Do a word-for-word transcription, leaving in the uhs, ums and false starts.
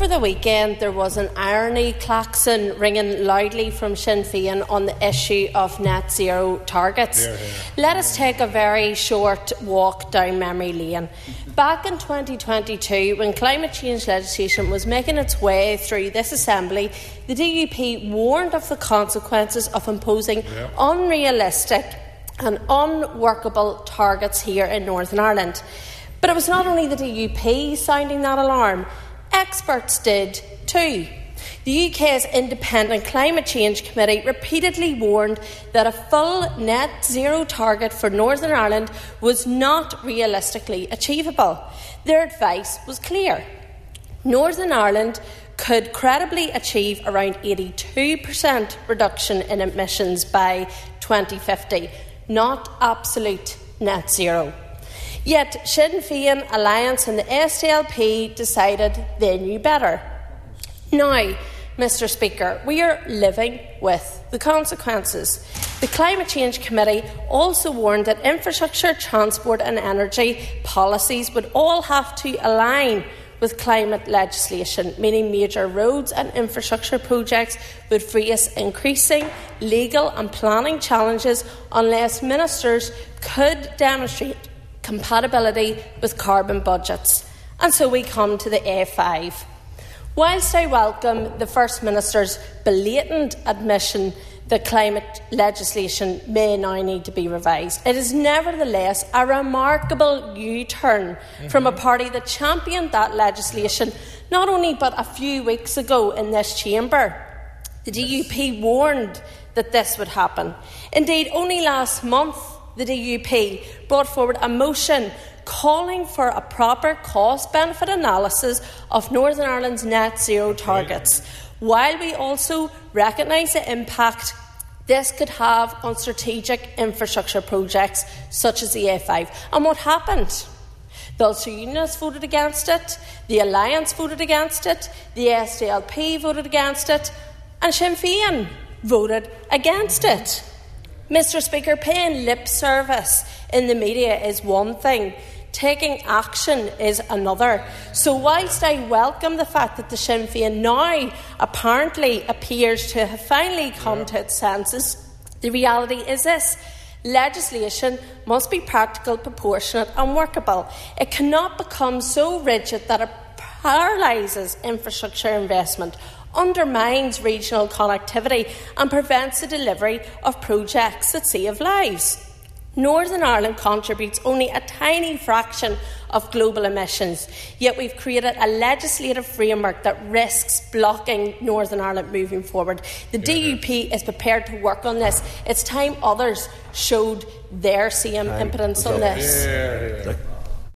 over the weekend there was an irony klaxon ringing loudly from Sinn Féin on the issue of net zero targets. Here, here. Let us take a very short walk down memory lane. Back in twenty twenty-two, when climate change legislation was making its way through this Assembly, the D U P warned of the consequences of imposing Yeah. unrealistic and unworkable targets here in Northern Ireland. But it was not only the D U P sounding that alarm, experts did too. The U K's Independent Climate Change Committee repeatedly warned that a full net zero target for Northern Ireland was not realistically achievable. Their advice was clear. Northern Ireland could credibly achieve around eighty-two percent reduction in emissions by twenty fifty, not absolute net zero. Yet Sinn Féin, Alliance and the S D L P decided they knew better. Now, Mr Speaker, we are living with the consequences. The Climate Change Committee also warned that infrastructure, transport and energy policies would all have to align with climate legislation, meaning major roads and infrastructure projects would face increasing legal and planning challenges unless ministers could demonstrate compatibility with carbon budgets. And so we come to the A five. Whilst I welcome the First Minister's blatant admission that climate legislation may now need to be revised, it is nevertheless a remarkable U-turn mm-hmm. from a party that championed that legislation not only but a few weeks ago in this chamber. The D U P warned that this would happen. Indeed, only last month the D U P brought forward a motion calling for a proper cost-benefit analysis of Northern Ireland's net zero targets, while we also recognise the impact this could have on strategic infrastructure projects such as the A five. And what happened? The Ulster Unionists voted against it, the Alliance voted against it, the S D L P voted against it, and Sinn Féin voted against it. Mr Speaker, paying lip service in the media is one thing, taking action is another. So whilst I welcome the fact that the Sinn Féin now apparently appears to have finally come yeah. to its senses, the reality is this: legislation must be practical, proportionate and workable. It cannot become so rigid that it paralyses infrastructure investment, undermines regional connectivity and prevents the delivery of projects that save lives. Northern Ireland contributes only a tiny fraction of global emissions, yet we've created a legislative framework that risks blocking Northern Ireland moving forward. The D U P is prepared to work on this. It's time others showed their same impotence on this. Yeah, yeah.